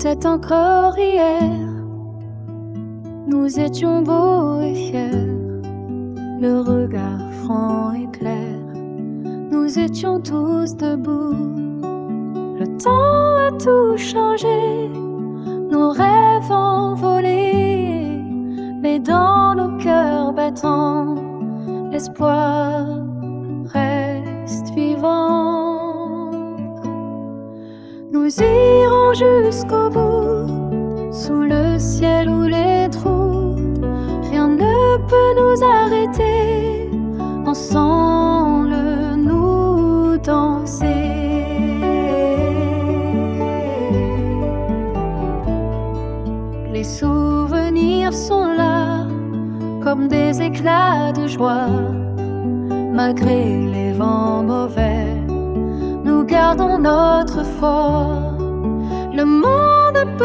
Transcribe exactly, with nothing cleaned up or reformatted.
C'était encore hier, nous étions beaux et fiers, le regard franc et clair, nous étions tous debout. Le temps a tout changé, nos rêves envolés, mais dans nos cœurs battants, l'espoir reste vivant. Nous irons jusqu'au bout, sous le ciel ou les trous, rien ne peut nous arrêter, ensemble nous danser. Les souvenirs sont là, comme des éclats de joie, malgré les vents mauvais, nous gardons notre foi. Le monde